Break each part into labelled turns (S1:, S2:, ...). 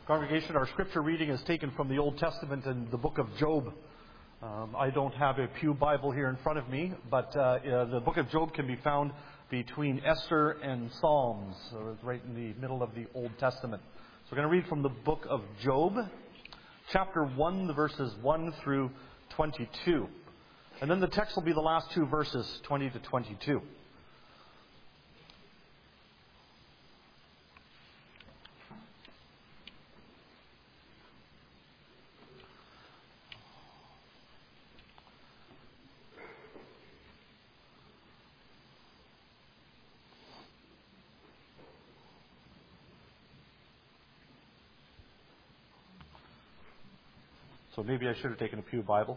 S1: Congregation, our scripture reading is taken from the Old Testament in the book of Job. I don't have a pew Bible here in front of me, but the book of Job can be found between Esther and Psalms, so it's right in the middle of the Old Testament. So we're going to read from the book of Job, chapter 1, the verses 1 through 22. And then the text will be the last two verses, 20 to 22. So maybe I should have taken a pew Bible.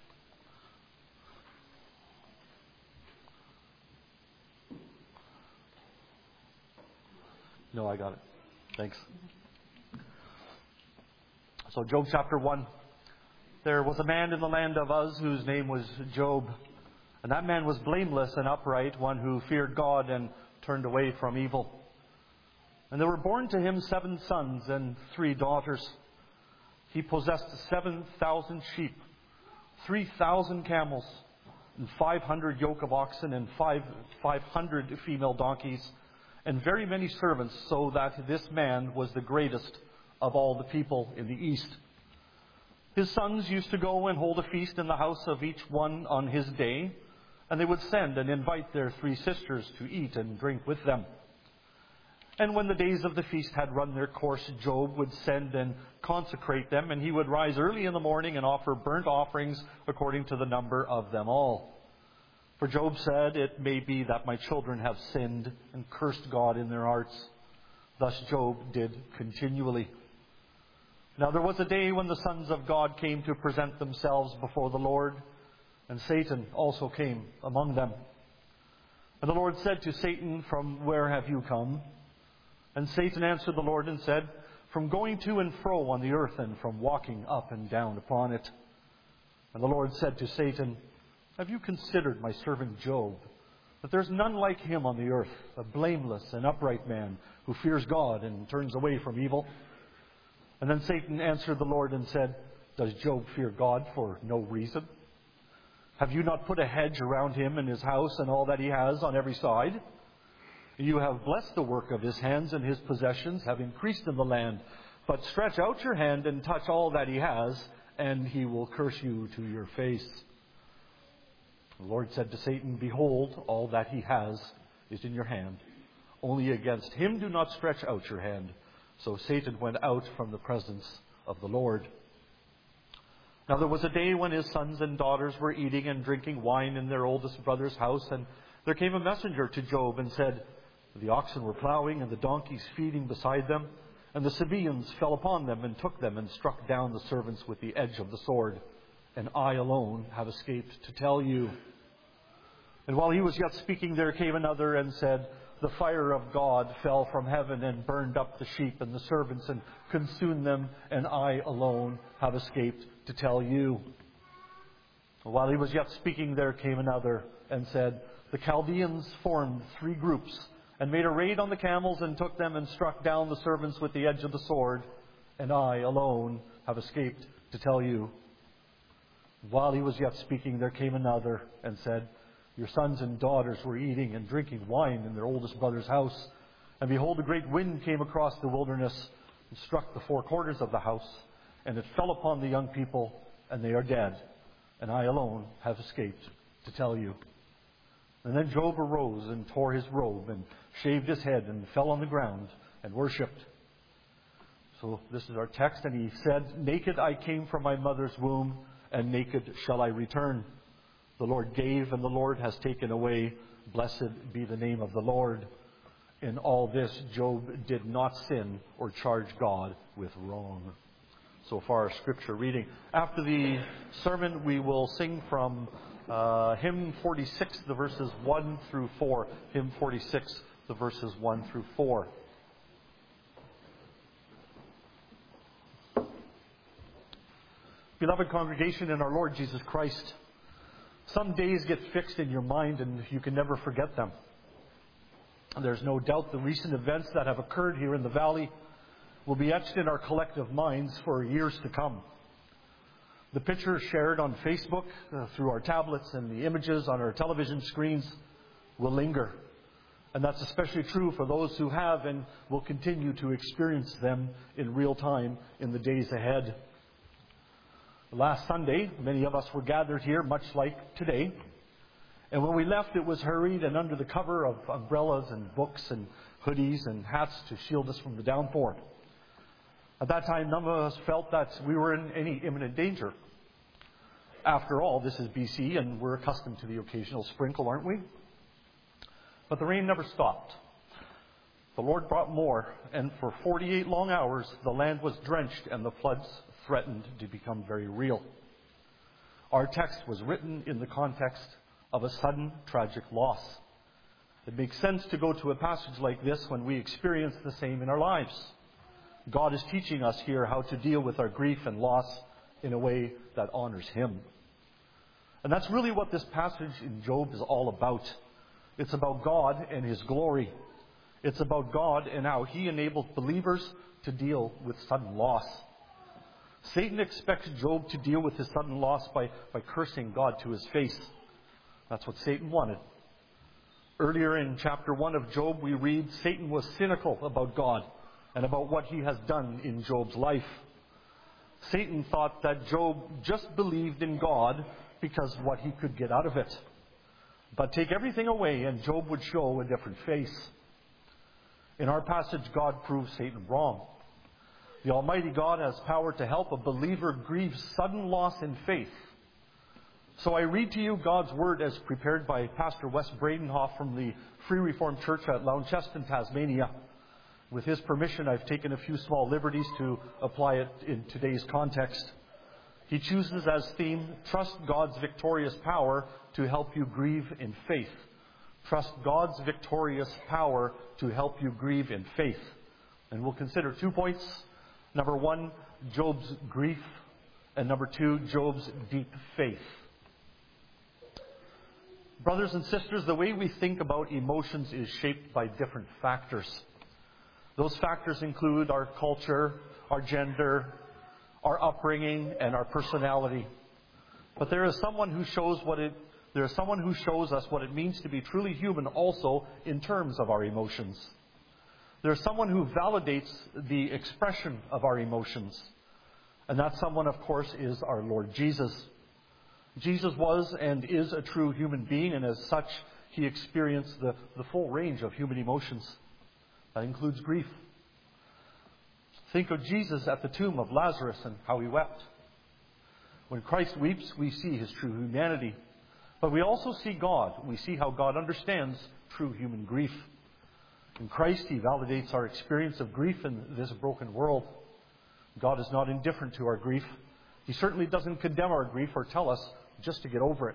S1: No, I got it. Thanks. So Job chapter 1. There was a man in the land of Uz whose name was Job. And that man was blameless and upright, one who feared God and turned away from evil. And there were born to him 7 sons and 3 daughters. He possessed 7,000 sheep, 3,000 camels, and 500 yoke of oxen, and 500 female donkeys, and very many servants, so that this man was the greatest of all the people in the east. His sons used to go and hold a feast in the house of each one on his day, and they would send and invite their 3 sisters to eat and drink with them. And when the days of the feast had run their course, Job would send and consecrate them, and he would rise early in the morning and offer burnt offerings according to the number of them all. For Job said, "It may be that my children have sinned and cursed God in their hearts." Thus Job did continually. Now there was a day when the sons of God came to present themselves before the Lord, and Satan also came among them. And the Lord said to Satan, "From where have you come?" And Satan answered the Lord and said, "From going to and fro on the earth, and from walking up and down upon it." And the Lord said to Satan, "Have you considered my servant Job, that there's none like him on the earth, a blameless and upright man, who fears God and turns away from evil?" And then Satan answered the Lord and said, "Does Job fear God for no reason? Have you not put a hedge around him and his house and all that he has on every side? You have blessed the work of his hands, and his possessions have increased in the land. But stretch out your hand and touch all that he has, and he will curse you to your face." The Lord said to Satan, "Behold, all that he has is in your hand. Only against him do not stretch out your hand." So Satan went out from the presence of the Lord. Now there was a day when his sons and daughters were eating and drinking wine in their oldest brother's house, and there came a messenger to Job and said, "The oxen were plowing and the donkeys feeding beside them, and the Sabaeans fell upon them and took them and struck down the servants with the edge of the sword. And I alone have escaped to tell you." And while he was yet speaking, there came another and said, "The fire of God fell from heaven and burned up the sheep and the servants and consumed them, and I alone have escaped to tell you." While he was yet speaking, there came another and said, "The Chaldeans formed 3 groups and made a raid on the camels and took them and struck down the servants with the edge of the sword, and I alone have escaped to tell you." While he was yet speaking, there came another and said, "Your sons and daughters were eating and drinking wine in their oldest brother's house, and behold, a great wind came across the wilderness and struck the 4 corners of the house, and it fell upon the young people, and they are dead, and I alone have escaped to tell you." And then Job arose and tore his robe and shaved his head and fell on the ground and worshipped. So this is our text. And he said, "Naked I came from my mother's womb, and naked shall I return. The Lord gave, and the Lord has taken away. Blessed be the name of the Lord." In all this, Job did not sin or charge God with wrong. So far, our scripture reading. After the sermon, we will sing from hymn 46, the verses 1 through 4. Hymn 46, the verses 1 through 4. Beloved congregation in our Lord Jesus Christ, some days get fixed in your mind and you can never forget them. And there's no doubt the recent events that have occurred here in the valley will be etched in our collective minds for years to come. The pictures shared on Facebook through our tablets and the images on our television screens will linger. And that's especially true for those who have and will continue to experience them in real time in the days ahead. Last Sunday, many of us were gathered here, much like today. And when we left, it was hurried and under the cover of umbrellas and books and hoodies and hats to shield us from the downpour. At that time, none of us felt that we were in any imminent danger. After all, this is BC, and we're accustomed to the occasional sprinkle, aren't we? But the rain never stopped. The Lord brought more, and for 48 long hours, the land was drenched, and the floods threatened to become very real. Our text was written in the context of a sudden, tragic loss. It makes sense to go to a passage like this when we experience the same in our lives. God is teaching us here how to deal with our grief and loss in a way that honors Him. And that's really what this passage in Job is all about. It's about God and His glory. It's about God and how He enables believers to deal with sudden loss. Satan expects Job to deal with his sudden loss by cursing God to his face. That's what Satan wanted. Earlier in chapter 1 of Job, we read Satan was cynical about God and about what he has done in Job's life. Satan thought that Job just believed in God because of what he could get out of it. But take everything away and Job would show a different face. In our passage, God proves Satan wrong. The Almighty God has power to help a believer grieve sudden loss in faith. So I read to you God's Word as prepared by Pastor Wes Bradenhoff from the Free Reformed Church at Launceston, Tasmania. With his permission, I've taken a few small liberties to apply it in today's context. He chooses as theme, trust God's victorious power to help you grieve in faith. Trust God's victorious power to help you grieve in faith. And we'll consider 2 points. Number 1, Job's grief. And number 2, Job's deep faith. Brothers and sisters, the way we think about emotions is shaped by different factors. Those factors include our culture, our gender, our upbringing, and our personality. But there is someone who shows us what it means to be truly human also in terms of our emotions. There is someone who validates the expression of our emotions. And that someone, of course, is our Lord Jesus. Jesus was and is a true human being, and as such, He experienced the full range of human emotions. That includes grief. Think of Jesus at the tomb of Lazarus and how He wept. When Christ weeps, we see His true humanity. But we also see God. We see how God understands true human grief. In Christ, He validates our experience of grief in this broken world. God is not indifferent to our grief. He certainly doesn't condemn our grief or tell us just to get over it.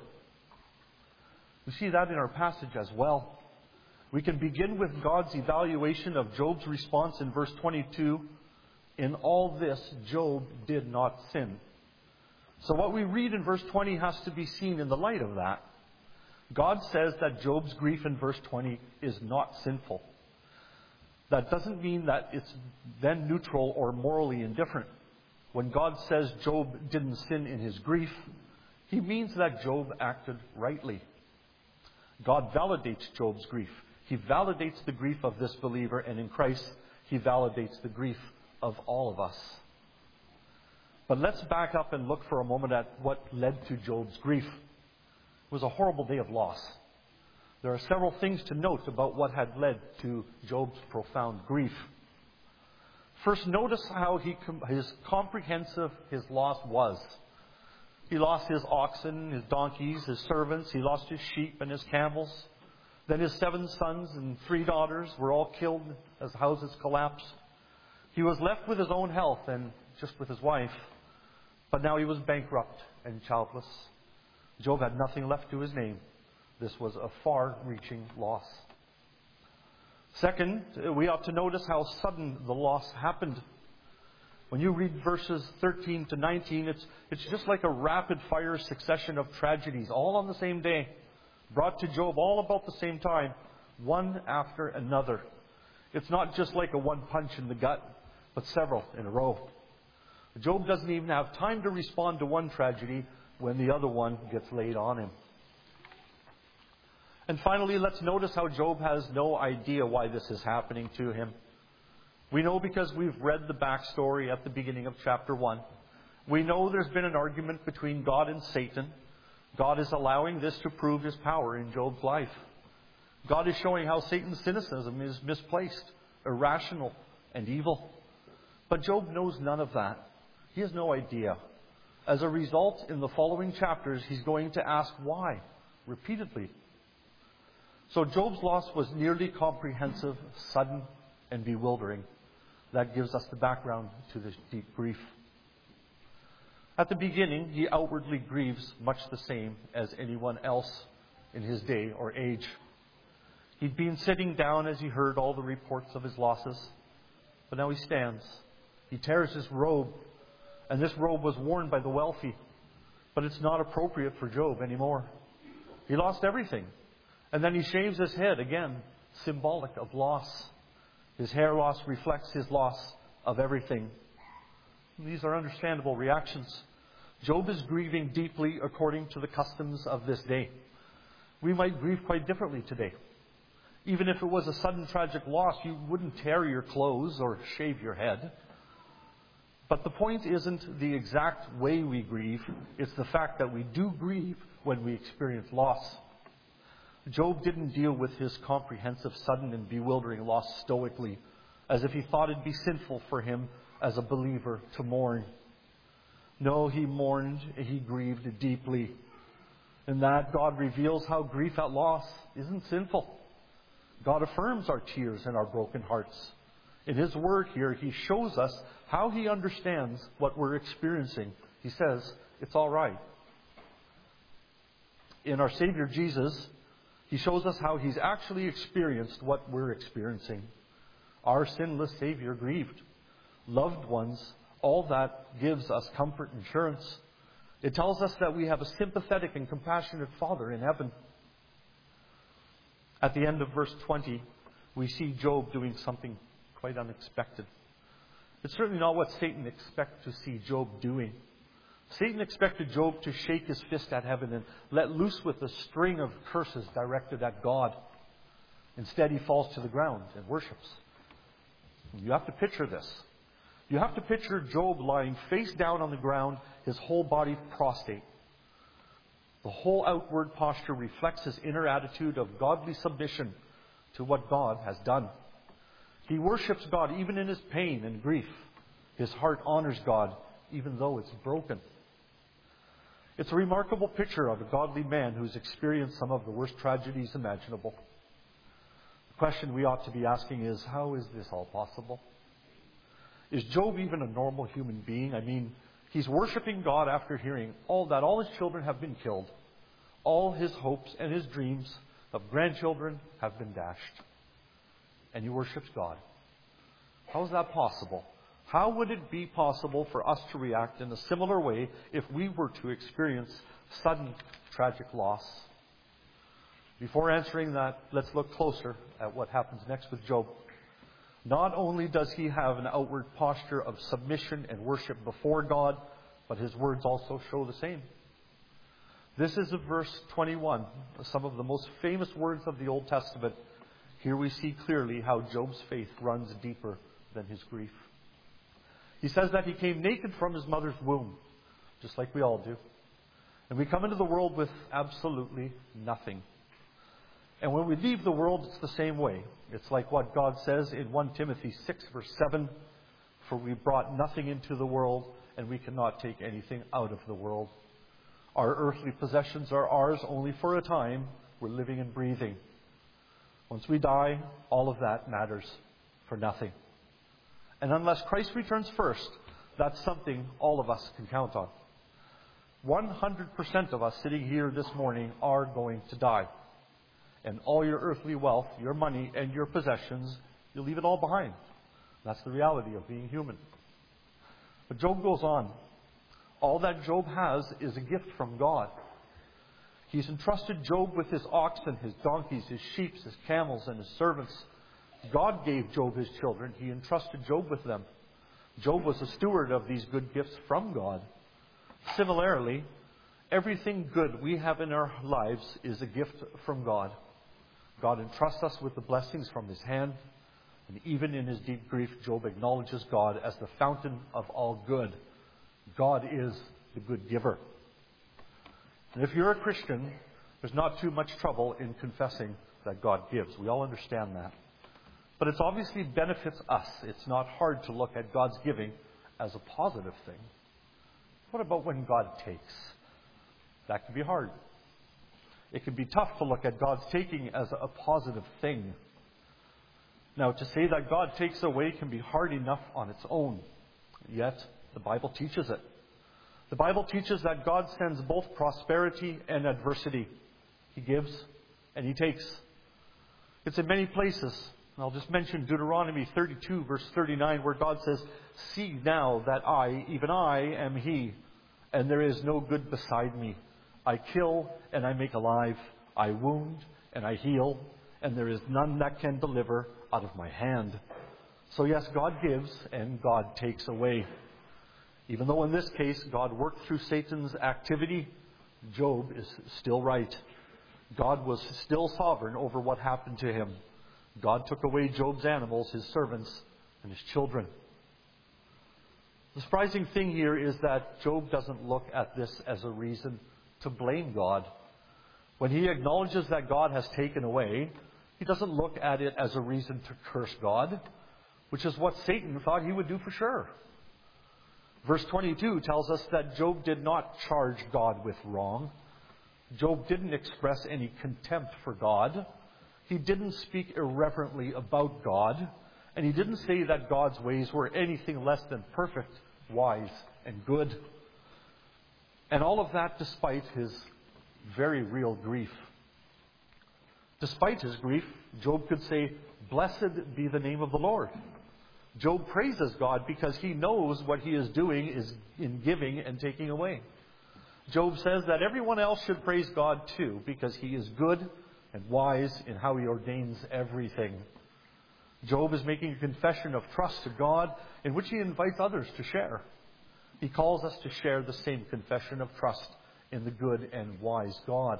S1: We see that in our passage as well. We can begin with God's evaluation of Job's response in verse 22. In all this, Job did not sin. So what we read in verse 20 has to be seen in the light of that. God says that Job's grief in verse 20 is not sinful. That doesn't mean that it's then neutral or morally indifferent. When God says Job didn't sin in his grief, He means that Job acted rightly. God validates Job's grief. He validates the grief of this believer, and in Christ, He validates the grief of all of us. But let's back up and look for a moment at what led to Job's grief. It was a horrible day of loss. There are several things to note about what had led to Job's profound grief. First, notice how comprehensive his loss was. He lost his oxen, his donkeys, his servants. He lost his sheep and his camels. Then his 7 sons and 3 daughters were all killed as houses collapsed. He was left with his own health and just with his wife. But now he was bankrupt and childless. Job had nothing left to his name. This was a far-reaching loss. Second, we ought to notice how sudden the loss happened. When you read verses 13 to 19, it's just like a rapid-fire succession of tragedies, all on the same day, brought to Job all about the same time, one after another. It's not just like a one punch in the gut. but several in a row. Job doesn't even have time to respond to one tragedy when the other one gets laid on him. And finally, let's notice how Job has no idea why this is happening to him. We know because we've read the backstory at the beginning of chapter 1. We know there's been an argument between God and Satan. God is allowing this to prove his power in Job's life. God is showing how Satan's cynicism is misplaced, irrational, and evil. But Job knows none of that. He has no idea. As a result, in the following chapters, he's going to ask why, repeatedly. So Job's loss was nearly comprehensive, sudden, and bewildering. That gives us the background to this deep grief. At the beginning, he outwardly grieves much the same as anyone else in his day or age. He'd been sitting down as he heard all the reports of his losses, but now he stands. He tears his robe, and this robe was worn by the wealthy, but it's not appropriate for Job anymore. He lost everything, and then he shaves his head, again, symbolic of loss. His hair loss reflects his loss of everything. These are understandable reactions. Job is grieving deeply according to the customs of this day. We might grieve quite differently today. Even if it was a sudden tragic loss, you wouldn't tear your clothes or shave your head. But the point isn't the exact way we grieve. It's the fact that we do grieve when we experience loss. Job didn't deal with his comprehensive, sudden, and bewildering loss stoically, as if he thought it'd be sinful for him as a believer to mourn. No, he mourned, he grieved deeply. In that, God reveals how grief at loss isn't sinful. God affirms our tears and our broken hearts. In his word here, he shows us how he understands what we're experiencing. He says, it's all right. In our Savior Jesus, he shows us how he's actually experienced what we're experiencing. Our sinless Savior grieved. Loved ones, all that gives us comfort and assurance. It tells us that we have a sympathetic and compassionate Father in heaven. At the end of verse 20, we see Job doing something quite unexpected. It's certainly not what Satan expected to see Job doing. Satan expected Job to shake his fist at heaven and let loose with a string of curses directed at God. Instead, he falls to the ground and worships. You have to picture this. You have to picture Job lying face down on the ground, his whole body prostrate. The whole outward posture reflects his inner attitude of godly submission to what God has done. He worships God even in his pain and grief. His heart honors God even though it's broken. It's a remarkable picture of a godly man who's experienced some of the worst tragedies imaginable. The question we ought to be asking is, how is this all possible? Is Job even a normal human being? I mean, he's worshiping God after hearing all his children have been killed. All his hopes and his dreams of grandchildren have been dashed. And he worships God. How is that possible? How would it be possible for us to react in a similar way if we were to experience sudden tragic loss? Before answering that, let's look closer at what happens next with Job. Not only does he have an outward posture of submission and worship before God, but his words also show the same. This is verse 21, some of the most famous words of the Old Testament. Here we see clearly how Job's faith runs deeper than his grief. He says that he came naked from his mother's womb, just like we all do. And we come into the world with absolutely nothing. And when we leave the world, it's the same way. It's like what God says in 1 Timothy 6, verse 7, "For we brought nothing into the world, and we cannot take anything out of the world." Our earthly possessions are ours only for a time. We're living and breathing. Once we die, all of that matters for nothing. And unless Christ returns first, that's something all of us can count on. 100% of us sitting here this morning are going to die. And all your earthly wealth, your money, and your possessions, you'll leave it all behind. That's the reality of being human. But Job goes on. All that Job has is a gift from God. He's entrusted Job with his oxen, his donkeys, his sheep, his camels, and his servants. God gave Job his children. He entrusted Job with them. Job was a steward of these good gifts from God. Similarly, everything good we have in our lives is a gift from God. God entrusts us with the blessings from His hand, and even in his deep grief, Job acknowledges God as the fountain of all good. God is the good giver. And if you're a Christian, there's not too much trouble in confessing that God gives. We all understand that. But it obviously benefits us. It's not hard to look at God's giving as a positive thing. What about when God takes? That can be hard. It can be tough to look at God's taking as a positive thing. Now, to say that God takes away can be hard enough on its own. Yet, the Bible teaches it. The Bible teaches that God sends both prosperity and adversity. He gives and He takes. It's in many places. I'll just mention Deuteronomy 32, verse 39, where God says, "See now that I, even I, am He, and there is no good beside me. I kill and I make alive. I wound and I heal, and there is none that can deliver out of my hand." So yes, God gives and God takes away. Even though in this case God worked through Satan's activity, Job is still right. God was still sovereign over what happened to him. God took away Job's animals, his servants, and his children. The surprising thing here is that Job doesn't look at this as a reason to blame God. When he acknowledges that God has taken away, he doesn't look at it as a reason to curse God, which is what Satan thought he would do for sure. Verse 22 tells us that Job did not charge God with wrong. Job didn't express any contempt for God. He didn't speak irreverently about God. And he didn't say that God's ways were anything less than perfect, wise, and good. And all of that despite his very real grief. Despite his grief, Job could say, "Blessed be the name of the Lord." Job praises God because he knows what he is doing is in giving and taking away. Job says that everyone else should praise God too because he is good and wise in how he ordains everything. Job is making a confession of trust to God in which he invites others to share. He calls us to share the same confession of trust in the good and wise God.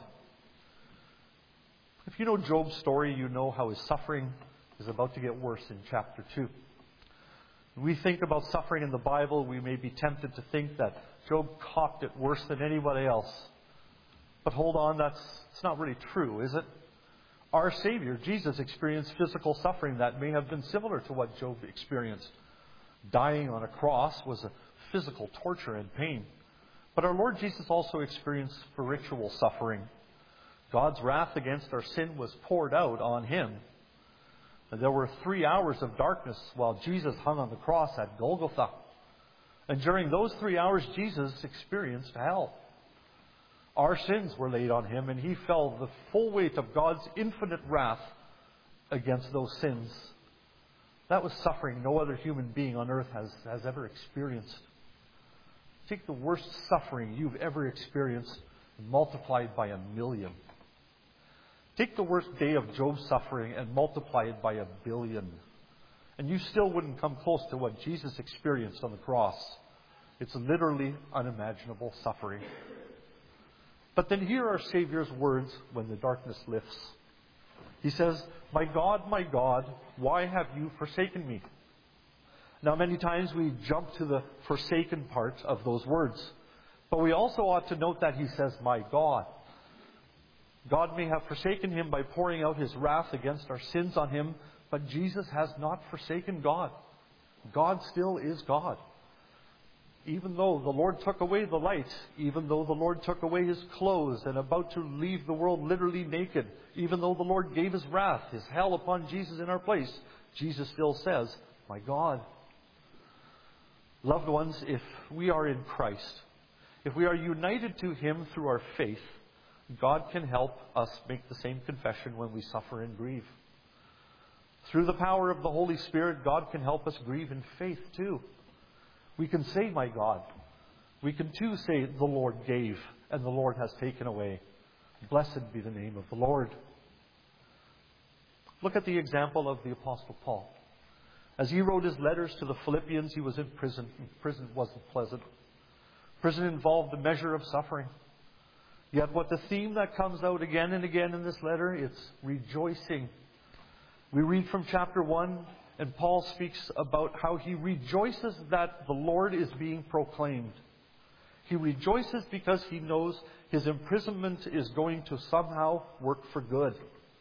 S1: If you know Job's story, you know how his suffering is about to get worse in chapter 2. When we think about suffering in the Bible, we may be tempted to think that Job copped it worse than anybody else. But hold on, it's not really true, is it? Our Savior, Jesus, experienced physical suffering that may have been similar to what Job experienced. Dying on a cross was a physical torture and pain. But our Lord Jesus also experienced spiritual suffering. God's wrath against our sin was poured out on Him. And there were 3 hours of darkness while Jesus hung on the cross at Golgotha. And during those 3 hours, Jesus experienced hell. Our sins were laid on Him, and He felt the full weight of God's infinite wrath against those sins. That was suffering no other human being on earth has ever experienced. Take the worst suffering you've ever experienced and multiply it by 1,000,000. Take the worst day of Job's suffering and multiply it by 1,000,000,000. And you still wouldn't come close to what Jesus experienced on the cross. It's literally unimaginable suffering. But then hear our Savior's words when the darkness lifts. He says, my God, why have you forsaken me?" Now, many times we jump to the forsaken part of those words. But we also ought to note that He says, "My God." God may have forsaken Him by pouring out His wrath against our sins on Him, but Jesus has not forsaken God. God still is God. Even though the Lord took away the light, even though the Lord took away His clothes and about to leave the world literally naked, even though the Lord gave His wrath, His hell upon Jesus in our place, Jesus still says, "My God." Loved ones, if we are in Christ, if we are united to Him through our faith, God can help us make the same confession when we suffer and grieve. Through the power of the Holy Spirit, God can help us grieve in faith too. We can say, "My God." We can too say, "The Lord gave and the Lord has taken away. Blessed be the name of the Lord." Look at the example of the Apostle Paul. As he wrote his letters to the Philippians, he was in prison. Prison wasn't pleasant. Prison involved a measure of suffering. Yet what the theme that comes out again and again in this letter, it's rejoicing. We read from chapter 1, and Paul speaks about how he rejoices that the Lord is being proclaimed. He rejoices because he knows his imprisonment is going to somehow work for good.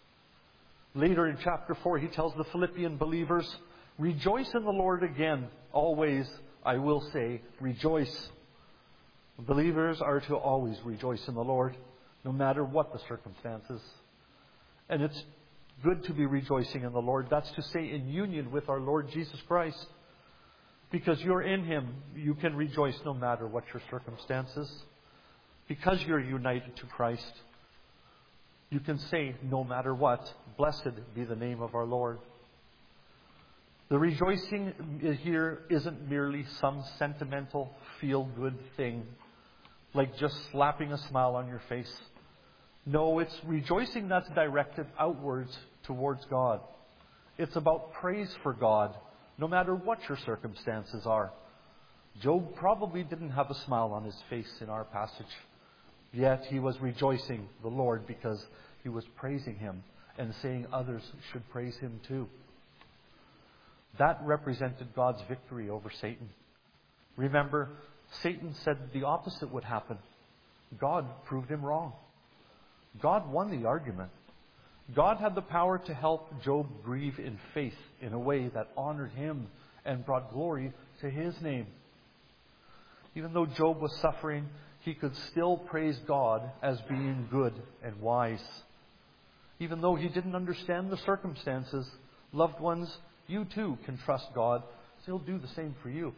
S1: Later in chapter 4, he tells the Philippian believers, "Rejoice in the Lord again. Always, I will say, rejoice." Believers are to always rejoice in the Lord, no matter what the circumstances. And it's good to be rejoicing in the Lord. That's to say, in union with our Lord Jesus Christ. Because you're in Him, you can rejoice no matter what your circumstances. Because you're united to Christ, you can say, no matter what, blessed be the name of our Lord. The rejoicing here isn't merely some sentimental, feel-good thing, like just slapping a smile on your face. No, it's rejoicing that's directed outwards towards God. It's about praise for God, no matter what your circumstances are. Job probably didn't have a smile on his face in our passage, yet he was rejoicing the Lord because he was praising Him and saying others should praise Him too. That represented God's victory over Satan. Remember, Satan said the opposite would happen. God proved him wrong. God won the argument. God had the power to help Job grieve in faith in a way that honored Him and brought glory to His name. Even though Job was suffering, he could still praise God as being good and wise. Even though he didn't understand the circumstances, loved ones, you too can trust God. He'll do the same for you.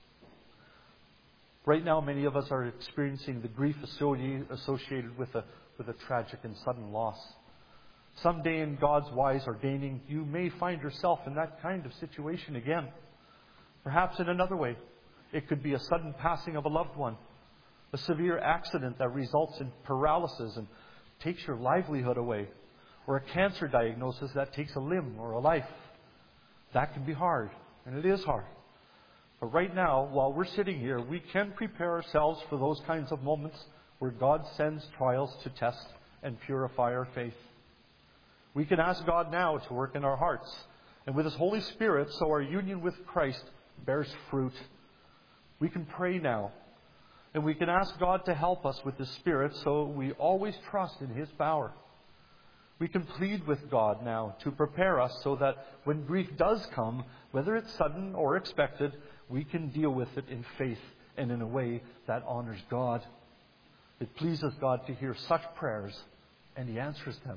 S1: Right now, many of us are experiencing the grief associated with a tragic and sudden loss. Someday in God's wise ordaining, you may find yourself in that kind of situation again. Perhaps in another way. It could be a sudden passing of a loved one, a severe accident that results in paralysis and takes your livelihood away, or a cancer diagnosis that takes a limb or a life. That can be hard, and it is hard. But right now, while we're sitting here, we can prepare ourselves for those kinds of moments where God sends trials to test and purify our faith. We can ask God now to work in our hearts, and with His Holy Spirit, so our union with Christ bears fruit. We can pray now, and we can ask God to help us with His Spirit so we always trust in His power. We can plead with God now to prepare us so that when grief does come, whether it's sudden or expected, we can deal with it in faith and in a way that honors God. It pleases God to hear such prayers, and He answers them.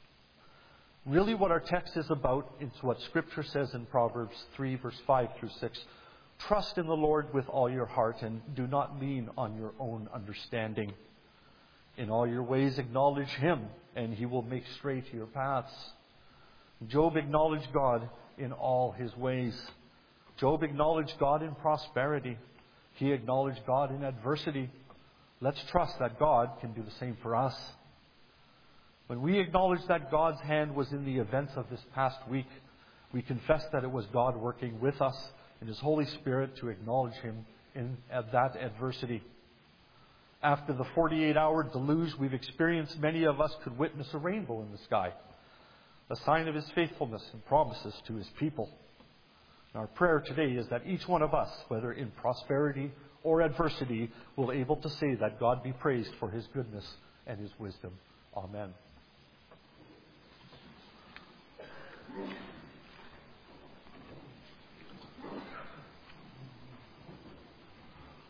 S1: Really what our text is about is what Scripture says in Proverbs 3, verse 5 through 6. Trust in the Lord with all your heart and do not lean on your own understanding. In all your ways acknowledge Him, and He will make straight your paths. Job acknowledged God in all his ways. Job acknowledged God in prosperity. He acknowledged God in adversity. Let's trust that God can do the same for us. When we acknowledge that God's hand was in the events of this past week, we confess that it was God working with us in His Holy Spirit to acknowledge Him in that adversity. After the 48-hour deluge we've experienced, many of us could witness a rainbow in the sky, a sign of His faithfulness and promises to His people. And our prayer today is that each one of us, whether in prosperity or adversity, will be able to say that God be praised for His goodness and His wisdom. Amen.